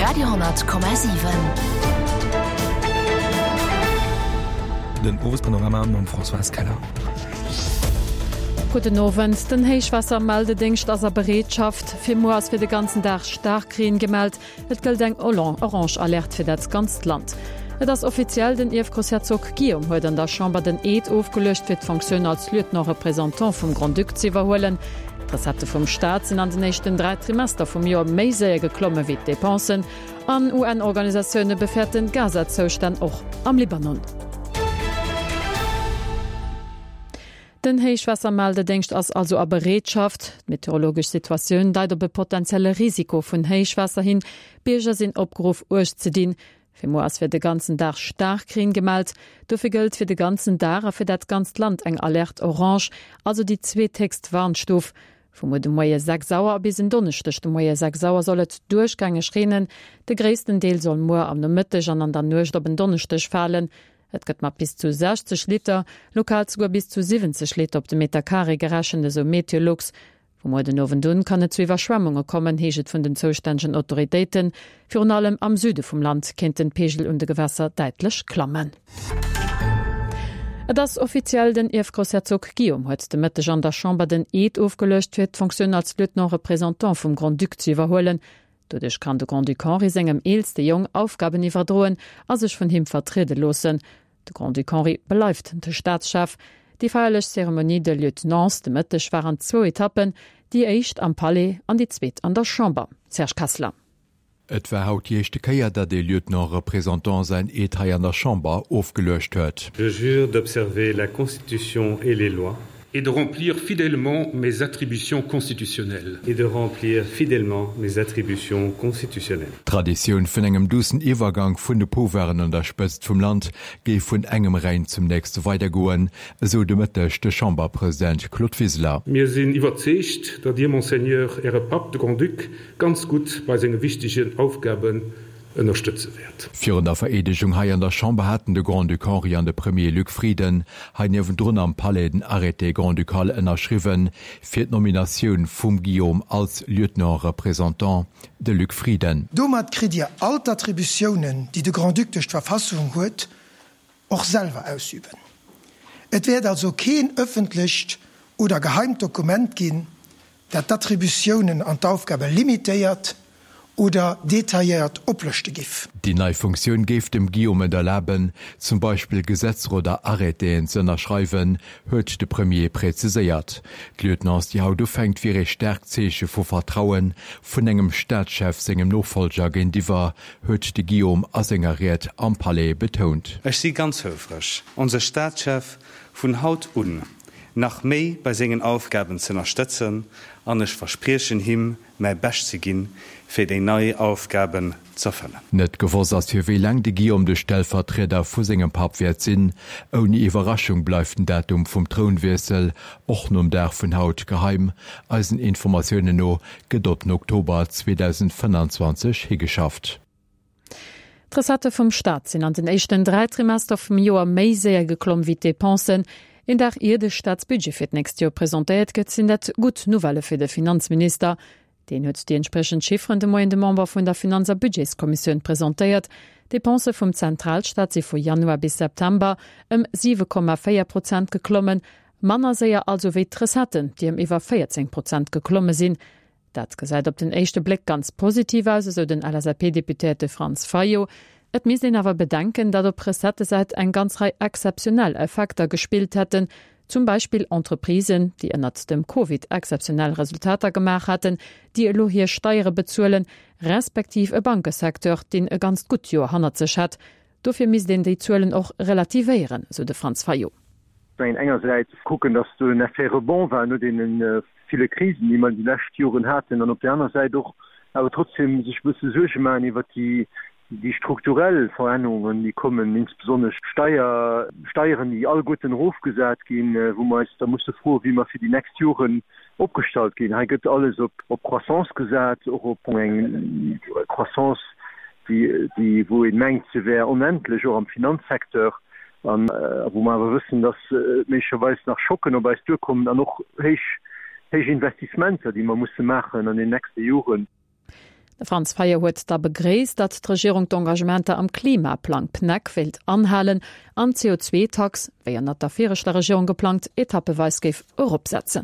Radio,7. Den Owespanorama am François Keller. Guten Abend. Den Heichwassermeldedienst as a Bereetschaft fir Moas fir de ganzen Dach Starkrien gemeldt. Et gëlt eng Orange Alert fir dat ganz Land. Et ass offiziell den Großherzog Guillaume huet an der Chamber den Eed aufgelöscht fir d'Funktion als Lieutenant Repräsentant vum Grand Duc ze iwwerhoelen. D'Adressaten vum Staat sinn an den nächsten 3 Trimester vum Joer méi séier geklomme wie Depensen. An UN-Organisaioune befährt den Gaza-Zostand och am Libanon. Den Heichwassermeldedienst ass also a Bereetschaft, meteorologisch Situationun deit op be potenzielle Risiko vun Heichwasser hin, Bierger sinn opgeruf urch ze dien. Fir Moas fir de ganzen Dach Starkrien gemeldt, dofir gëlt fir de ganzen Dach a fir dat ganz Land eng Alert Orange, also die 2 Textwarnstoff. Vom de Moie 6 Sauer bis en Donnechtech de Moie 6 Sauer sollet Durchgange schrenen, de gréessten Deel soll Moer am der Mëttech an der Nucht op en Donnechtech fallen. Et gëtt mat bis zu 60 Liter, lokal zuger bis zu 70 Liter op de Metakare geraschende so Meteorlux. Vom den nowen Dun kann et zu Überschwemmungen kommen, heget vun den zoständschen Autoritäten. Für allem am Süde vom Land kennt den Pegel und de Gewässer deitlech klammen. Das offiziell den Großherzog Guillaume huet de Mëttech an der Chamber den Eed aufgelöscht fir d'Funktion als Lieutenant Repräsentant vum Grand Duc zu iwwerhoelen. Dodech kann de Grand Duc Henri engem eelste Jong Aufgaben iwwerdroen, as sech vun him vertrede losen. De Grand Duc Henri beläuft de Staatschef. Die feierlech Zeremonie de Lieutenants de Mëttech waren 2 Etappen, die éicht am Palais an die zweet an der Chamber. Serge Kassler. Et war haut jechte Keier, dat de Lieutenant Repräsentant sein Etat an der Chamber aufgelöscht huet. Je jure d'observer la Constitution et les lois. Et de remplir fidèlement mes attributions constitutionnelles. Tradition vun engem dussen Iwergang vun de Poweren an der Spëtzt vum Land géif vun engem Rein zum nächste weitergoen, so de Mëttech de Chamberpräsident Claude Wissler. Mir sinn iwwerzecht, dat Dir Monseigneur Ere Pape de Grand Duc ganz gut bei senge wichtigen Aufgaben unterstützen wird. Für der Veredelung hai an der Chambre hatten de Grand Duc Henri an de Premier Luc Frieden ha newen drun am Palais den Arrêté Grand Ducal ënnerschriwen fir d' Nominationun vum Guillaume als Lieutenant Repräsentant de Luc Frieden. Domat krit Dir alt Attributionen, die de Grand Duc durch Verfassung huet, och selber ausüben. Et werd also kein öffentlicht oder geheimt Dokument gin, dat d'Attributionen an d'Aufgabe limitéiert oder detailliert oplöschte gif. Die neue Funktion geft dem Guillaume erlauben, zum Beispiel Gesetz oder Arrêteen zu unterschreiben, huet de Premier präzisiert. Die Lieutenants die Haut fängt wie stärk Zeche vor Vertrauen von engem Staatschef segem Nachfolger gegenüber, huet de Guillaume as engeriert am Palais betont. Ich sie ganz höflich. Unser Staatschef von Haut un nach méi bei segen Aufgaben zu unterstützen, an ich versprechen him mei best zu gin, fir de neue Aufgaben zu erfüllen. Net gewoss ass fir wie lang de Guillaume de Stellvertreter vu segem Pap wert sinn, oni Überraschung bleif den Datum vum Thronwesel och um der vun Haut geheim, als Informationen no gedot Oktober 2025 hegeschafft. Tressate vom Staat sinn an den echten 3 Trimester vum Joer méi séier geklomm wie Depensen. In der de Staatsbudget fir nächst Jahr präsentiert gët sinn net gut Novelle fir de Finanzminister. Den huet die entsprechend Chiffren de moiende Member vun der Finanzer Budgetskommission präsentiert. Depense vum Zentralstaat se vu Januar bis September 7,4% geklommen, Manner seier also wie Tressaten, die iwwer 14% geklomme sinn. Dat gesäit op den echte Blick ganz positiv aus, so den LSAP-Deputéte Franz Fayo. Et mis den awer bedenken, dat der Pressette seit eng ganz rei exceptionell Effekter gespielt hätten, zum Beispiel Entreprisen, die ënnert dem Covid exceptionell Resultater gemacht hatten, die lo hier Steiere bezuelen, respektiv e Bankesektor, den e ganz gut Joer hannner sech hat. Dofir mis den die Zuelen auch relativieren, so de Franz Fayo. Engerseits gucken, dass du en faire bon war, nur denen viele Krisen, die man die Lächtjuren hatten, und auf der anderen Seite doch aber trotzdem sich müsse Suche machen über die strukturellen Veränderungen, die kommen, insbesondere Steuern, die all guten Ruf gesagt gehen, wo man da musste froh, wie man für die nächsten Jahren abgestaltet gehen. Da gibt alles ob Croissance gesagt, auch ob Croissance, die wo in Menge wäre unendlich, auch am Finanzsektor, wo man aber wissen, dass möglicherweise nach Schocken, aber es durchkommen, dann noch Investitionen, die man muss machen in den nächsten Jahren. Der Franz Feier huet da begréist, dat d'Regierung d'Engagementer am Klimaplan PNEC wild anhalen an CO2-Tax, wéi net der firechler Regierung geplant Etappeweis géif opsetzen.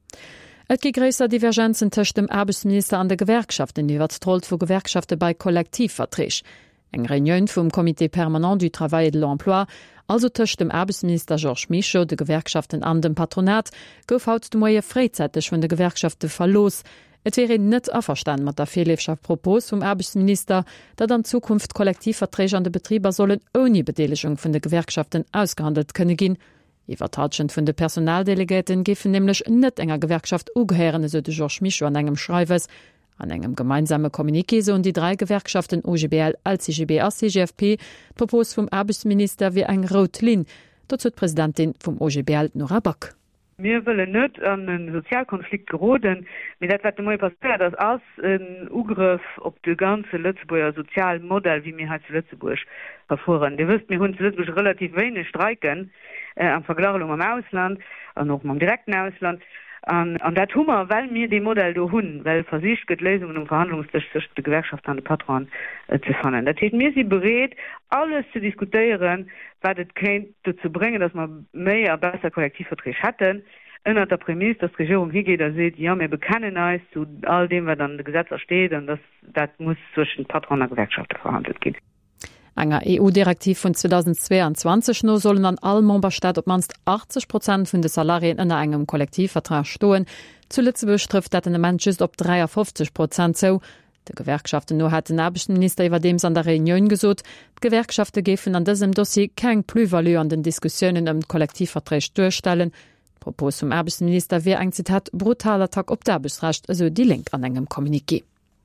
Et gi gréisser Divergenzen tëcht dem Arbeitsminister an de Gewerkschaften iwwer d'Troll vu Gewerkschafte bei Kollektivvertrech. Eng Reunion vum Komité permanent du Travail et de l'Emploi, also tëcht dem Arbeitsminister Georges Michaud de Gewerkschaften an dem Patronat, gouf haut de moie fréizeitig vun de Gewerkschafte verlos. Et wäre net averstand mat der Fehlefschaft Propos vum Arbeitsminister, dat an Zukunft Kollektivverträge an de Betrieber sollen oni Bedelechung vun de Gewerkschaften ausgehandelt könne gin. Iwertatschend vun de Personaldelegaten giffen nämlich net enger Gewerkschaft ugehären, so de Georges Michaud an engem Schreiwes. An engem gemeinsame Kommuniké und die 3 Gewerkschaften OGBL, LCGB a CGFP Propos vum Arbeitsminister wie eng Rotlin, dazu Präsidentin vum OGBL Nora Back. Wir wollen nicht an einen Sozialkonflikt geraten, mit das, was immer passiert, das aus ein Ugriff auf das ganze Lützeburger Sozialmodell, wie wir halt zu Lützeburg erfuhren. Ihr wisst, wir haben zu Lützeburg relativ wenig Streiken, am Vergleich am Ausland, und auch im direkten Ausland. Und das tun wir, weil wir die Modell da haben, weil Versicht gibt Lösungen und Verhandlungstisch zwischen der Gewerkschaft und der Patron zu finden. Das heißt, wir sind bereit, alles zu diskutieren, was es dazu bringen, dass wir mehr und besser Kollektivverträge hatten. Unter der Prämisse, dass die Regierung hingeht und sagt, ja, wir bekennen uns zu all dem, was dann im Gesetz steht, und das muss zwischen Patron und Gewerkschaft verhandelt gehen. Enger EU-Direktiv vun 2022 no sollen an all Memberstaat op manst 80% vun de Salarien ënner engem Kollektivvertrag stoen. Zu Lützeburg trifft dat Element just op 53% zo. De Gewerkschaften no hat den Arbeitsminister iwwer dems an der Reunion gesot. Gewerkschafte gefen an diesem Dossier keng Plusvalu an den Diskussionen im Kollektivvertrag durchstellen. Propos zum Arbeitsminister wie eng Zitat brutaler Tag op d'Arbeitsrecht, also die Link an engem Kommuniqué.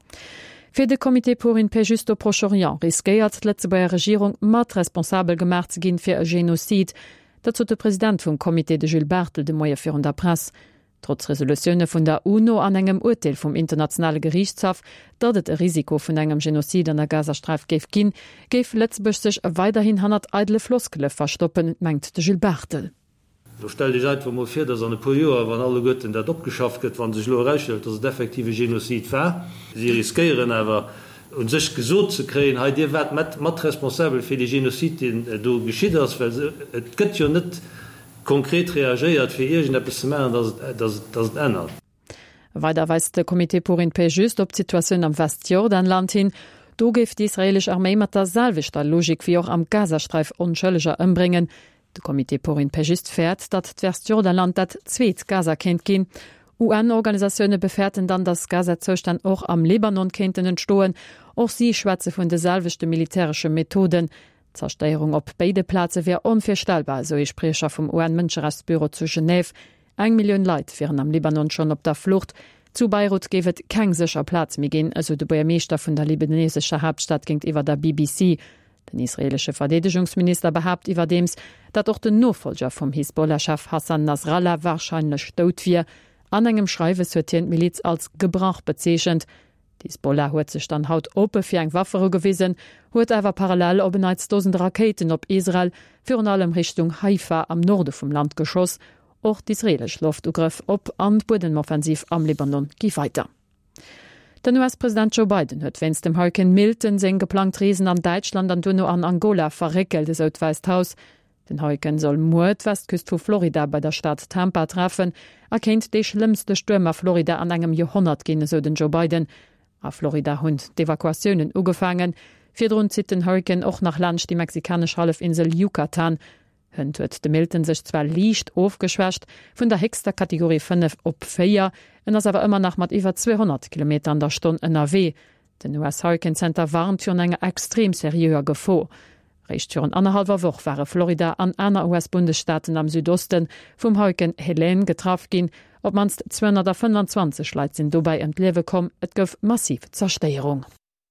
Für de Komité pour une paix juste au Proche-Orient riskiert die Lützeburger Regierung mat responsabel gemacht zu gehen für ein Genozid. Dazu der Präsident vom Komité de Jules Bartel de Moyer für der Presse. Trotz Resolutionen von der UNO an engem Urteil vom Internationalen Gerichtshof, dat et ein Risiko von engem Genozid an der Gazastreif gef gin, gef Lützeburg sich weiterhin 100 eitle Floskele verstoppen, meint de Jules Bartel. So stell dich einfach mal vor, dass eine paar Jahre, wenn alle Götten das abgeschafft wird, wenn sich nur herausstellt, dass es effektive Genozid war. Sie riskieren aber, und sich gesund zu kriegen, hey, ihr werdet mit responsabel für die Genozid, die da geschieht ist, weil es gibt ja nicht konkret reagiert für irgendetwas zu machen, dass es ändert. Weiter weist der Komité pour une paix juste op Situation am Westjordanland hin. Do gibt die israelische Armee mit der selvichter Logik wie auch am Gazastreif unschuldiger umbringen. De Komité pour une paix juste fährt, dat d'Westjordanland dat zweet Gaza kennt gin. UN-Organisationen befährten dann, dass Gaza-Zustand auch am Libanon kennten entstohen. Auch sie schwätze von de selvichte militärische Methoden. Zerstörung op beide Plätze wäre unvorstellbar, so ich Sprecher vom UN-Menschenrechtsbüro zu Genève. 1 Million Leute wären am Libanon schon op der Flucht. Zu Beirut gewet kein sicher Platz mehr gehen, also der Bürgermeister von der libanesischen Hauptstadt ging über der BBC. Den israelische Verteidigungsminister behauptet überdems, dass auch der Nachfolger vom Hisbollah-Chef Hassan Nasrallah wahrscheinlich tot wird. An engem Schreiwes wird die Miliz als Gebrauch bezeichnet. Die Hisbollah hat sich dann haut open für eine Waffe gewesen, hat aber parallel auf 1000 Raketen auf Israel, für allem Richtung Haifa am Norden vom Land geschossen. Auch die israelische Luftangriff op an Bodenoffensiv am Libanon geht weiter. Den US-Präsident Joe Biden hat wenn's dem Hurricane Milton sein geplant Riesen an Deutschland an Duno an Angola verrickelt, das Weißhaus. Den Hurricane soll Mord Westküste von Florida bei der Stadt Tampa treffen. Erkennt die schlimmste Stürme Florida an einem Jahrhundert gehen, so den Joe Biden. A Florida hund d'Evakuationen ugefangen. Vierdrun zieht den Hurricane auch nach Land die mexikanische Halbinsel Yucatan. Hund huet de Milton sich zwar leicht aufgeschwächt, von der höchster Kategorie 5 op 4, und das aber immer noch mit über 200 km an der Stunde NRW. Den US Hurricane Center warnt für eine extrem seriöser Gefahr. Recht für 1,5 Woche waren Florida an einer US-Bundesstaaten am Südosten vom Hurricane Helene getroffen gehen, ob manst 225 Leute sind dabei entleben kommen, et gab massiv Zerstörung.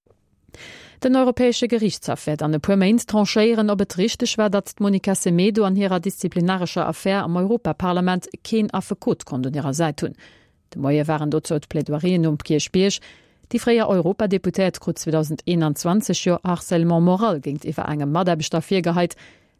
Den Europäische Gerichtshof wird an de Pumain tranchieren, ob es richtig war, dass Monica Semedo an ihrer disziplinarischer Affäre am Europaparlament kein Affekot konnte ihrer Seite tun. Die Moie waren dort zu Plädoyerien um Kirchbiersch. Die freie Europadeputat kurz 2021 ja Harcèlement moral gegenüber einem Mörderbestafiergeheit.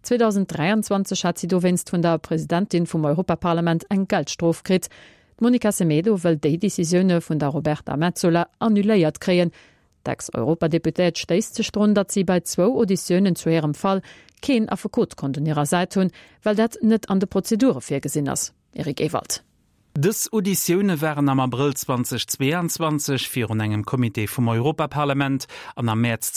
2023 hat sie dowenst von der Präsidentin vom Europaparlament ein Geldstrafe gekriegt. Monica Semedo will die Decisionen von der Roberta Metsola annulliert kriegen. D'Ex-Europadeputéet stéist sech run, dat sie bei 2 Auditionioen zu ihrem Fall keen Afokot konnten ihrer Seite hunn, weil dat net an de Prozedure firgesinn ass. Erik Ewald. Des Auditionioune waren am April 2022 fir un engem Komitee vum Europaparlament an am März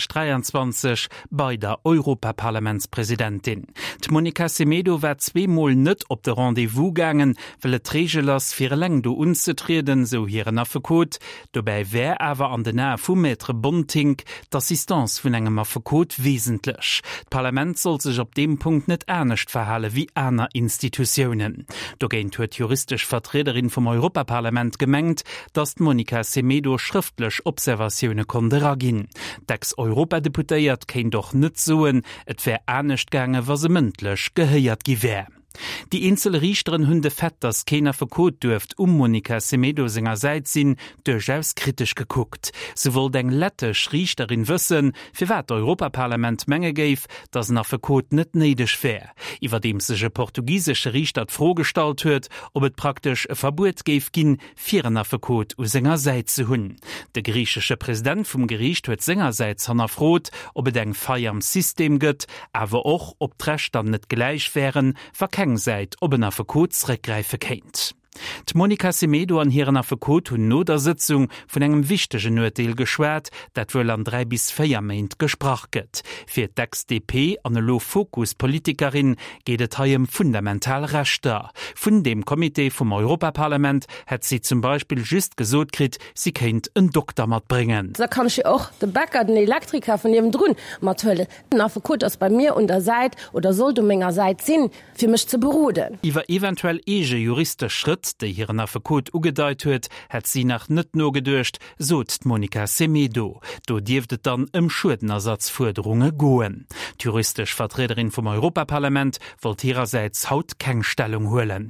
2023 bei der Europaparlamentspräsidentin. Monika Semedo war 2-mal net op de Rendevous gangen, well et Regelers fir leng do unzetriden so hireieren Affekot, dobei wär awer an den Nähe vum Maitre Bonting d'Assistenz vun engem Affekot wesentlich. Parlament soll sich op dem Punkt net ernstnecht verhalle wie aner Institutionen. Do géint huet juristisch Vertreterin vom Europaparlament gemengt, dass Monika Semedo schriftlich Observationen konnte ragin. D'Ex-Europadeputéiert kein doch nüt soen, et wär ernstnecht gange, was se mündlich geheiert gewär. Die Insel Richteren hunde fett, dass keiner verkot dürft Monika Semedo Sänger seit sinn durchaus kritisch geguckt. Sowohl deng lettisch Richterin wüssen, für wat Europaparlament Menge geif, dass nach verkot net neidisch wär. Iwer dem sege portugiesische Richter vorgestalt huet, ob et praktisch Verbot geif gin, vierener verkot u Sänger seit zu hunn. Der griechische Präsident vom Gericht huet Sängerseits han erfrot, ob et eng Feier am System gëtt, aber auch ob d'Recht dann net gleich wären, seit ob en Affekotsregreife kennt. Monika Semedo an hireieren Affekot hunn no der Sitzung vun engem wichtege Urteil geschwert, dat wuel an 3 bis 4 Meint gesprach gëtt. Fir d'XDP an e Lo-Fokus-Politikerin gehtet haiem fundamental Rechter. Vun dem Komitee vom Europaparlament hat sie zum Beispiel just gesot krit, sie kennt en Doktor mat bringen. Da kann ich auch de Bäcker, den Elektriker von ihrem Drun mat hölle. Den Affekot ass bei mir und der Seit oder soll du ménger Seit sinn, fir michch ze beroden. Iwer eventuell ege juriste Schritt, de hireieren Affekot ugedeit huet, hat sie nach net no gedurcht, sot Monika Semedo. Do dieftet dann Schuldenersatzforderunge goen. Die juristisch Vertreterin vom Europaparlament wollt ihrerseits haut keng Stellung holen.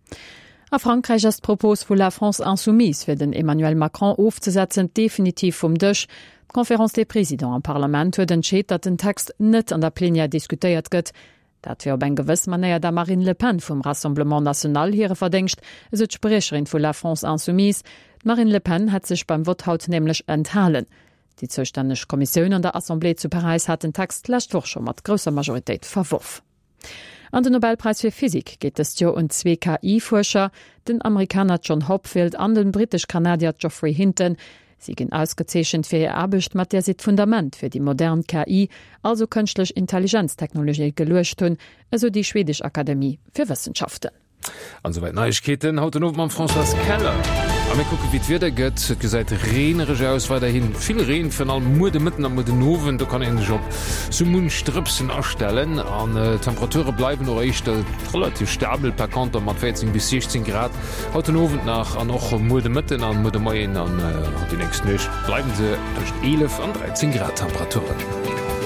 A Frankreich ist Propos vu la France Insoumise fir den Emmanuel Macron aufzusetzen definitiv vum Dëch. Konferenz des Präsidenten am Parlament huet entscheet, dat den Text net an der Plénière diskutiert gëtt. Dat fir op eng gewiss Manier der Marine Le Pen vom Rassemblement National hier verdenkt, se Sprecherin vu la France Insoumise. Marine Le Pen hat sich beim Vothaut nämlich enthalen. Die zuständige Kommission an der Assemblée zu Paris hat den Text letztwoch schon mat grosser Majorität verworf. An den Nobelpreis für Physik geht es jo um 2 KI-Forscher, den Amerikaner John Hopfield an den britisch-Kanadier Geoffrey Hinton. Sie gin ausgezeschen fir ihr Abecht mat der sit Fundament fir die modern KI, also künstlich Intelligenztechnologie gelöscht hun, also die Schwedisch Akademie für Wissenschaften. Ansoweit Neuigkeiten haut auf am François Keller. Aber gucken, wie wieder geht. Ihr seid rehnerisch aus weiterhin. Viel Rehen von allem Mode mitten am Modenoven. Da kann ich den Job zum Mundstripsen erstellen. An Temperaturen bleiben noch echt relativ stabil per Kanton mit 14 bis 16 Grad. Heute Abend nach noch Mode mitten an Mode Mayen an die nächsten Nacht bleiben sie durch 11 und 13 Grad Temperaturen.